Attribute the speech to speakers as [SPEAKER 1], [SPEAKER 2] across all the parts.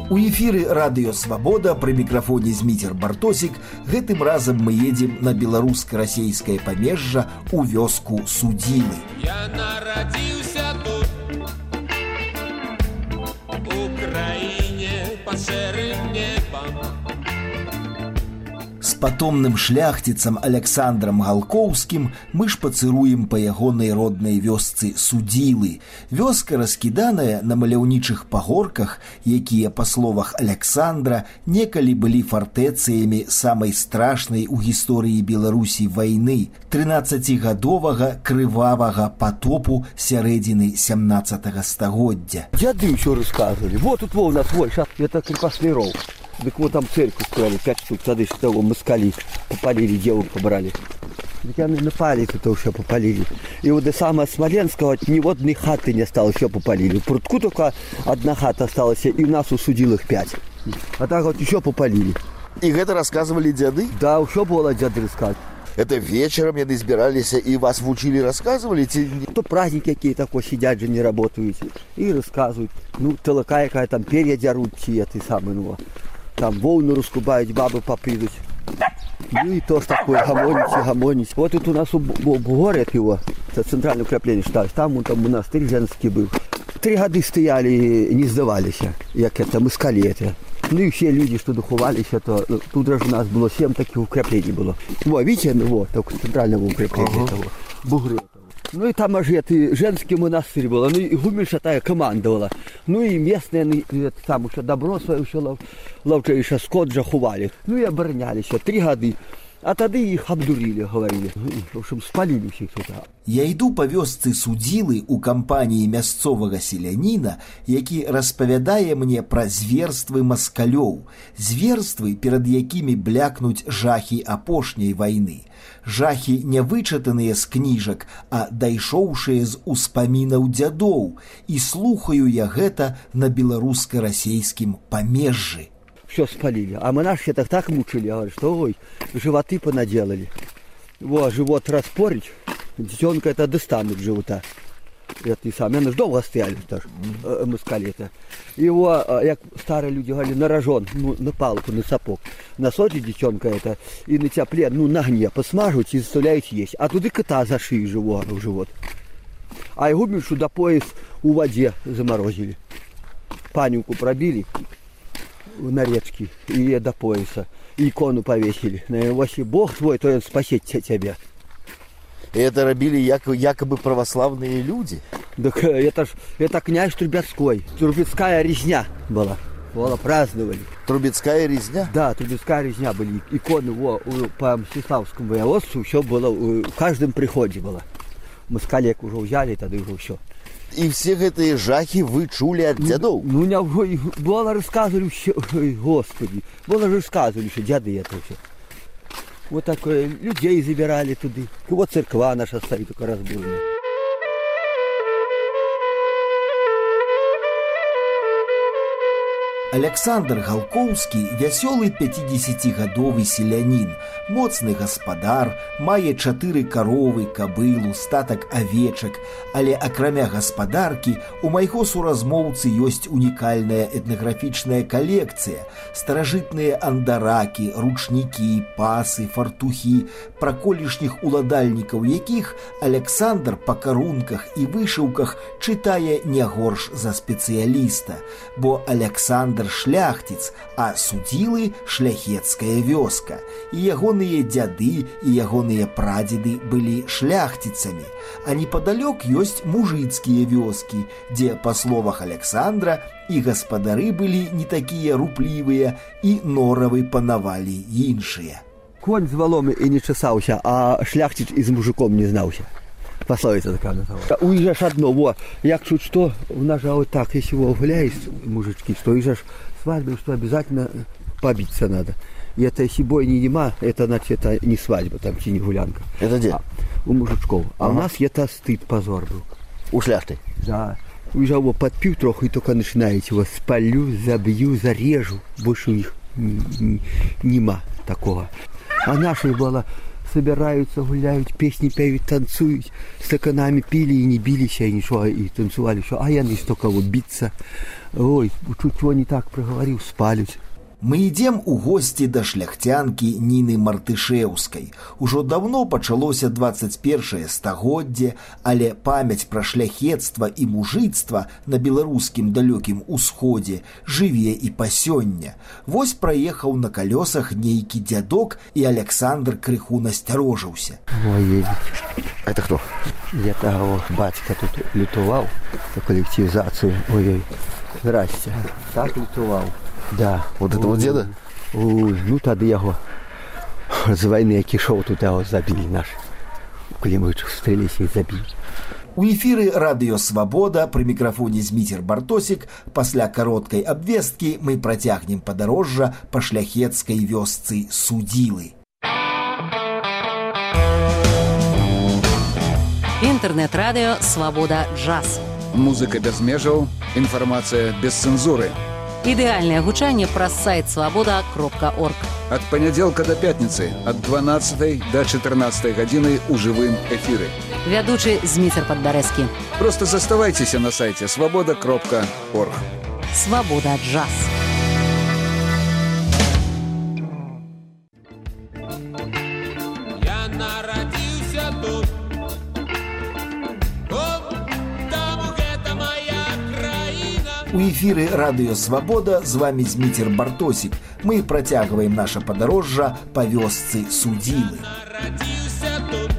[SPEAKER 1] У эфіры радыё Свабода, пры мікрафоне Зміцер Бартосік. Гэтым разам мы едзем на беларуска-расейскае памежжа у вёску Судзілы.
[SPEAKER 2] Я нарадзіўся тут, у краіне пад шэрым небам.
[SPEAKER 1] З патомным шляхціцам Александрам Галкоўскім мы шпацыруем па ягонай роднай вёсцы Судзілы. Вёска раскіданая на маляўнічых пагорках, якія, па словах Александра, некалі былі фартэцыямі самай страшнай у гісторыі Беларусі вайны, 13-гадовага крывавага потопу сярэдзіны 17 стагоддзя.
[SPEAKER 3] Дяды еще рассказывали. Вот тут у нас, вот, сейчас это крепостный ров. Так вот там церковь строили, 5 штук, тогда еще того москали попалили, девок побрали. Так они напали, тут еще попалили. И вот до самого Смоленского ни одной хаты не осталось, еще попалили. В Прудку только одна хата осталась, и у нас усудил их 5. А так вот еще попалили.
[SPEAKER 4] И это рассказывали деды?
[SPEAKER 3] Да, еще было дяды рассказывать.
[SPEAKER 4] Это вечером яны збирались и вас вучили, рассказывали?
[SPEAKER 3] То праздники какие-то такие сидят же, не работают. И рассказывают. Ну, толока какая там перья дерут, те самые, ну, там волну раскубают, бабы попридут. Ну и тоже такое, гомонить. Вот тут у нас город его, это центральное укрепление считалось, там монастырь женский был. 3 года стояли, не сдавались, как это, москали это. Ну и все люди, что духовались, то тут же у нас было 7 таких укреплений было. Вот, видите, ну вот, только центрального укрепления того, бугры. Ну и там аж это женский монастырь был, ну и гумельша такая командовала. Ну и местные, ну, там еще добро свое еще ловчейше, скот же ховали. Ну и оборонялись 3 года. А тады іх абдурілі, гаварілі. В общем, спалілі ўсіх тут.
[SPEAKER 1] Я іду па вёсцы Судзілы ў кампаніі мясцовага селяніна, які распавядае мне пра зверствы маскалёў. Зверствы, перад якімі блякнуць жахі апошняй вайны. Жахі не вычытаныя з кніжак, а дайшоўшыя з успамінаў дзядоў. І слухаю я гэта на беларуска-расейскім памежжы.
[SPEAKER 3] Все спалили. А монашки так мучили, говорят, что ой, животы понаделали. Вот, живот распорить, детенка это достанут живота. Это и сами, они же долго стояли, москали-то. Его, как старые люди говорили, на рожон, ну, на палку, на сапог. Насотить детенка это, и на тепле, ну, на огне посмаживать и заставляют есть. А туда кота за шею в живот. А его меньше до пояс у воде заморозили. Панюку пробили на речке и до пояса. И икону повесили. Если Бог твой, то он спасет тебя.
[SPEAKER 4] И это робили якобы православные люди?
[SPEAKER 3] Так это князь Трубецкой. Трубецкая резня была. Праздновали.
[SPEAKER 4] Трубецкая резня?
[SPEAKER 3] Да, Трубецкая резня были. Иконы по Мстиславскому воеводству все было, в каждом приходе было. Москалек уже взяли, тогда уже все.
[SPEAKER 4] И все гэтые жахи вы чули от дядов?
[SPEAKER 3] Ну, мне было рассказывали, господи, было рассказывали, что дяды это все. Вот такое, людей забирали туда. И вот церква наша стоит, только разбурная.
[SPEAKER 1] Александр Галкоўскі – вясёлы 50-гадовы селянін, моцны гаспадар, мае 4 каровы, кабылу, статак авечак, але акрамя гаспадаркі у майго суразмоўцы ёсць унікальная этнаграфічная калекцыя, старажытныя андаракі, ручнікі, пасы, фартухі, пра колішніх уладальнікаў якіх Александр па карунках і вышыўках чытае не горш за спецыяліста, бо Александр шляхціц, а Судзілы шляхецкая вёска. І ягоныя дзяды і ягоныя прадзеды былі шляхціцамі, а непадалёк ёсць мужыцкія вёскі, дзе, па словах Александра, і гаспадары былі не такія руплівыя, і норавы панавалі іншыя.
[SPEAKER 3] Конь з валом і не чесаўся, а шляхціц і з мужиком не знаўся. Пословица такая называется. Уезжаешь одно, вот, як чуть что, у нас же вот так, если его гуляешь, мужички, что уезжаешь свадьбу, что обязательно побиться надо. И это если бой не нема, это значит, это не свадьба, там, не гулянка.
[SPEAKER 4] Это где?
[SPEAKER 3] У мужичков. А у нас это стыд, позор был.
[SPEAKER 4] У шляхты?
[SPEAKER 3] Да. Уезжал его подпил троху, и только начинаете его спалю, забью, зарежу. Больше у них нема такого. А нашей было собираются, гуляют, песни поют, танцуют, стаканами пили и не бились, и ничего, и танцевали, что, а яны столько вот биться. Ой, чуть-чуть не так проговорил, спалюсь.
[SPEAKER 1] Мы ідзем у госці да шляхцянкі Ніны Мартышэўскай. Ужо даўно пачалося 21 стагоддзе, але памяць пра шляхецтва і мужыцтва на беларускім далёкім усходзе жыве і па сёння. Вось праехаў на калёсах нейкі дзядок, і Александр крыху насцярожыўся.
[SPEAKER 3] Ой,
[SPEAKER 4] Это кто?
[SPEAKER 3] это батька тут лютував за коллективизацию. Ой-ой, здрасте, так лютував. Да.
[SPEAKER 4] Вот этого деда?
[SPEAKER 3] Ой, ну тогда его з войны, які шоу тут его забили наши. Коли мы стрелись и забили.
[SPEAKER 1] У эфіры радыё Свабода, пры мікрафоне Зміцер Бартосік. Пасля кароткай абвесткі мы працягнем падарожжа па шляхецкай вёсцы Судзілы.
[SPEAKER 5] Інтэрнэт-радыё «Свабода Джаз».
[SPEAKER 6] Музыка без межаў, інфармацыя без цэнзуры.
[SPEAKER 5] Ідэальнае гучанне праз сайт свабода.орг.
[SPEAKER 6] Ад панядзелка да пятніцы ад 12 да 14 гадзіны ў жывым эфіры.
[SPEAKER 5] Вядучы Зміцер Падбярэзкі.
[SPEAKER 6] Просто заставайцеся на сайце свабода.орг.
[SPEAKER 5] «Свабода Джаз».
[SPEAKER 2] Я народился тут.
[SPEAKER 1] У эфіры радыё Свабода, з вами Зміцер Бартосік. Мы працягваем наша падарожжа па вёсцы Судзілы.
[SPEAKER 2] Народился тут.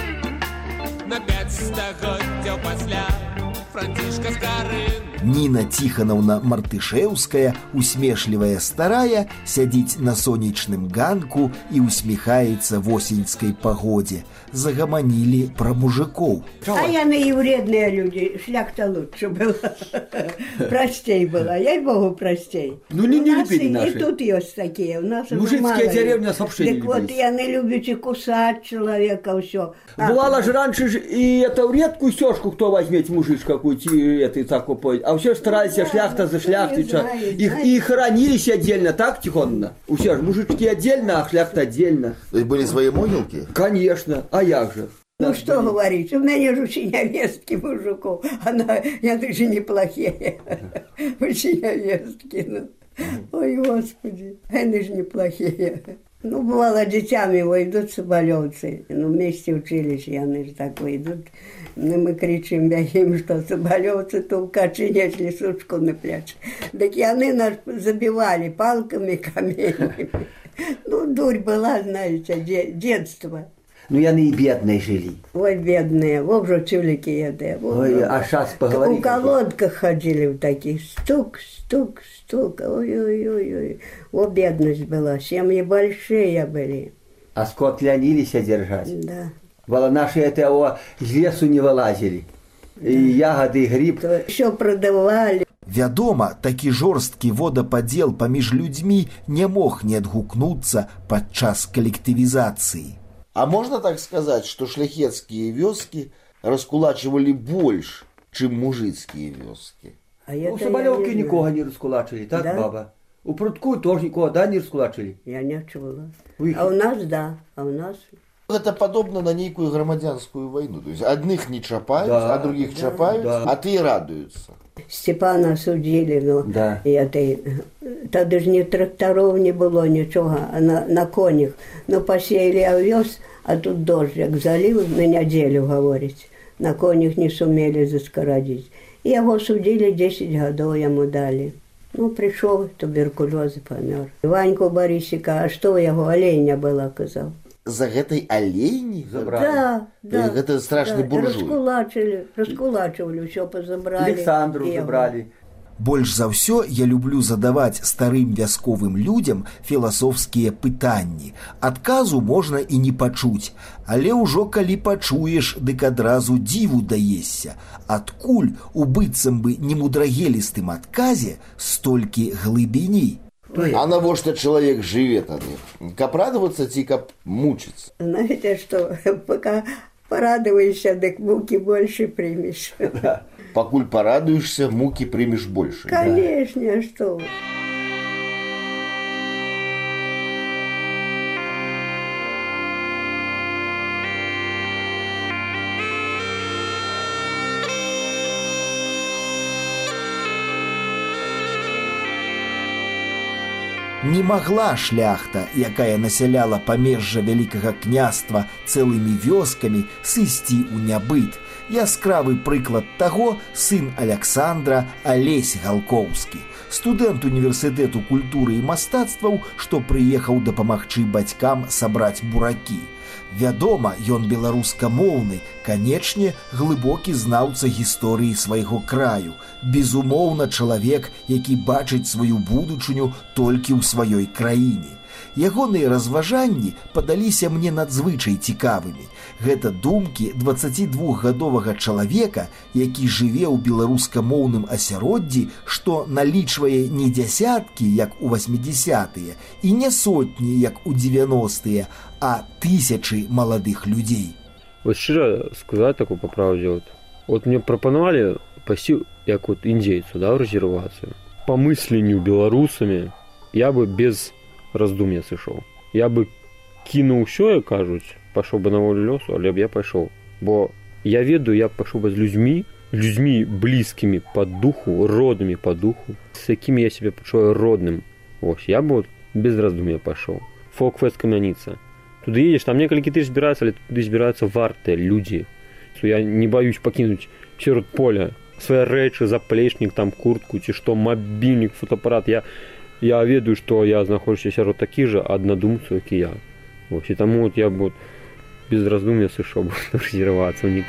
[SPEAKER 2] На 5 стагоддзяў пасля Францішка Скарын.
[SPEAKER 1] Ніна Ціханаўна Мартышэўская, усмешлівая старая, сядзіць на сонечным ганку і усміхаецца восеньскай пагодзе. Загаманілі пра мужикоў.
[SPEAKER 7] А яны и вредные люди, шляхта лучше была. Простей была, ей-богу, простей.
[SPEAKER 3] Ну, не любили
[SPEAKER 7] И
[SPEAKER 3] наши.
[SPEAKER 7] тут есть такие, у нас уже
[SPEAKER 3] Мужицкие
[SPEAKER 7] мало
[SPEAKER 3] деревни
[SPEAKER 7] есть.
[SPEAKER 3] вообще не
[SPEAKER 7] Так вот,
[SPEAKER 3] любились.
[SPEAKER 7] яны любят и кусать человека, все.
[SPEAKER 3] Бывало же раньше и это в редкую сёшку, кто возьмет мужич какую-то, это так упоить. А все старались шляхта за шляхтича. И хоронились отдельно, так, Тихонна? У всех же мужички отдельно, а шляхта отдельно.
[SPEAKER 4] То есть были свои могилки?
[SPEAKER 3] Конечно, а як же?
[SPEAKER 7] Ну что говорить, у меня же очень невестки мужиков, яны же неплохие. Очень невестки, ну. Ой, Господи, они же неплохие. Ну, бывало, детям его идут соболевцы. Ну, вместе учились, яны же так идут. Ну, мы кричим им, что соболевцы толкачи несли сучку на плечи. Так яны нас забивали палками, камнями. Ну, дурь была, знаете, детство.
[SPEAKER 3] Ну, яны и бедные жили.
[SPEAKER 7] Ой, бедные, вот же тюлики еды.
[SPEAKER 3] Ой, а сейчас поговорим.
[SPEAKER 7] В колодках ходили в таких, стук, стук, стук. Ой-ой-ой. О, бедность была, семьи большие были.
[SPEAKER 3] А скот лянились держать.
[SPEAKER 7] Да.
[SPEAKER 3] Вала наши это из лесу не вылазили. И ягоды, и гриб.
[SPEAKER 7] Все продавали.
[SPEAKER 1] Вядома, такі жорсткі водападзел паміж людзьмі не мог не адгукнуцца падчас калектывізацыі.
[SPEAKER 4] А можно так сказать, что шляхетские вёски раскулачивали больше, чем мужицкие вёски?
[SPEAKER 7] А
[SPEAKER 3] У
[SPEAKER 7] это
[SPEAKER 3] Соболевки
[SPEAKER 7] я не
[SPEAKER 3] никого
[SPEAKER 7] знаю.
[SPEAKER 3] не раскулачили, так,
[SPEAKER 7] Да?
[SPEAKER 3] баба? У Прудку тоже никого, да, не раскулачили?
[SPEAKER 7] Я не чула.
[SPEAKER 3] Вы-
[SPEAKER 7] А у нас, да, а у нас...
[SPEAKER 4] Это подобно на некую громадянскую войну. То есть одних не чапают,
[SPEAKER 3] Да,
[SPEAKER 4] а других чапают,
[SPEAKER 3] да.
[SPEAKER 4] а ты радуются.
[SPEAKER 7] Степана судили, ну,
[SPEAKER 3] Да.
[SPEAKER 7] і тоді ж ні тракторів не було, нічого, а на конях. Ну, посіяли овес, а тут дощ, як залив на неділю, говорить. На конях не сумели заскородити. І його судили, 10 років йому дали. Ну, прийшов, туберкульоз і помер. Ваньку Борисика, а що його, оленя була, казав.
[SPEAKER 4] За этой олени?
[SPEAKER 3] Забрали.
[SPEAKER 7] Да, да.
[SPEAKER 4] Это страшный буржуй.
[SPEAKER 7] Раскулачивали, все позабрали.
[SPEAKER 3] Александру
[SPEAKER 7] І його.
[SPEAKER 3] забрали.
[SPEAKER 1] Больш за ўсё я люблю задаваць старым вясковым людзям філасофскія пытанні. Адказу можна і не пачуць, але ўжо калі пачуеш, дык адразу дзіву даешся. Адкуль у быццам бы немудрагелістым адказе столькі глыбіней?
[SPEAKER 4] А на во что человек живет? Каб радоваться, ти каб мучиться?
[SPEAKER 7] Знаете что, пока порадуешься, так муки больше примешь.
[SPEAKER 4] Покуль порадуешься, муки примешь больше.
[SPEAKER 7] Конечно, а что?
[SPEAKER 1] Не магла шляхта, якая насяляла памежжа вялікага княства цэлымі вёскамі, сысці ў нябыт. Яскравы прыклад таго сын Аляксандра Алесь Галкоўскі, студэнт універсітэту культуры і мастацтваў, што прыехаў дапамагчы бацькам сабраць буракі. Вядома, ён беларускамоўны, канечне, глыбокі знаўца гісторыі свайго краю. Безумоўна, чалавек, які бачыць сваю будучыню толькі ў сваёй краіне. Ягоныя разважанні падаліся мне надзвычай цікавымі. Гэта думкі 22гадовага чалавека, які жыве ў беларускамоўным асяроддзі, што налічвае не дзясяткі, як у 80-тыя, і не сотні, як у 90-тыя, а тысячы маладых людзей.
[SPEAKER 8] Вот шчыра сказаць такую па праўдзе, вот мне прапанавалі пайсці як вот індзейцу, да, ў рэзервацыю. Па мысленню беларусамі я бы без раздум'я сышоў. Я бы кінуў усё, як кажуць, пайшоў бы на волю лёсу, але б я пайшоў. Бо я ведаю, я пайшоў бы з людзьмі блізкімі па духу, роднымі па духу, з якімі я сябе пачуваю родным. Вось, я бы вот без раздум'я пайшоў. Фолк-фест Камяніца. Туды едзеш, там некалькі тысяч збіраюцца, але туды збіраюцца вартыя людзі. Я не баюсь пакінуць сярод поля свае рэчы, заплечнік, там куртку ці што, мабільнік, фотоапарат. Я ведаю, што я знаходжуся сярод такіх жа аднадумцаў, як і я. Вось, і таму вот я бы вот без раздум'я сышоў бы на рэзервацыю.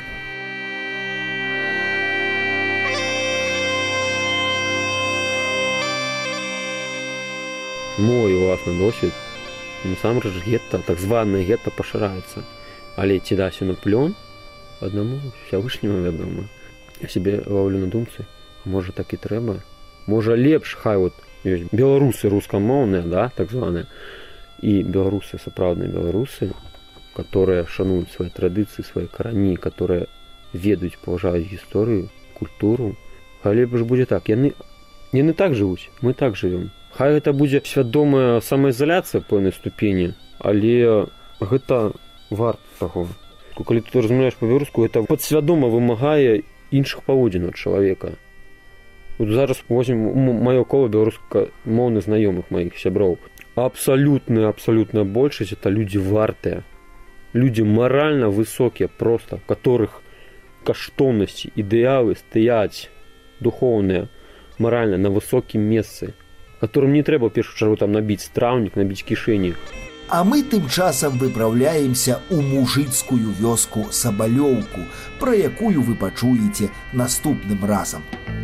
[SPEAKER 8] Мой уласны досвід. Насамрэч гетта, так званае гетта пашыраецца. Але ці дасць на плён, аднаму Всевышняму вядома. Я сябе ловлю на думцы, можа так і трэба. Можа лепш, хай вот ёсць беларусы рускамоўныя, да, так званыя, і беларусы, сапраўдныя беларусы, которые шануюць свае традыцыі, свае карані, которые ведаюць, паважаюць гісторыю, культуру. Хай лепш будзе так. Яны так жывуць, мы так жывём. Хай гэта будзе свядомая самаізаляцыя пэўнай ступені, але гэта варта таго. Калі ты размаўляеш па-беларуску, гэта падсвядома вымагае іншых паводзін ад чалавека. Вот зараз возьмем маё кола беларускамоўных знаёмых маіх сяброў. Абсалютная большасць это людзі вартыя. Людзі маральна высокія проста, которых каштоўнасці, ідэалы стаяць духоўныя, маральна на высокім месцы, которым не трэба ў першую чаргу там набіць страўнік, набіць кішэні.
[SPEAKER 1] А мы тым часам выпраўляемся ў мужыцкую вёску Сабалёўку, пра якую вы пачуеце наступным разам.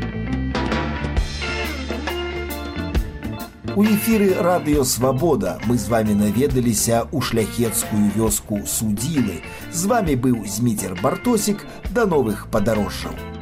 [SPEAKER 1] У эфіры радыё «Свабода» мы з вамі наведаліся ў шляхецкую вёску Судзілы. З вамі быў Зміцер Бартосік. Да новых падарожжаў.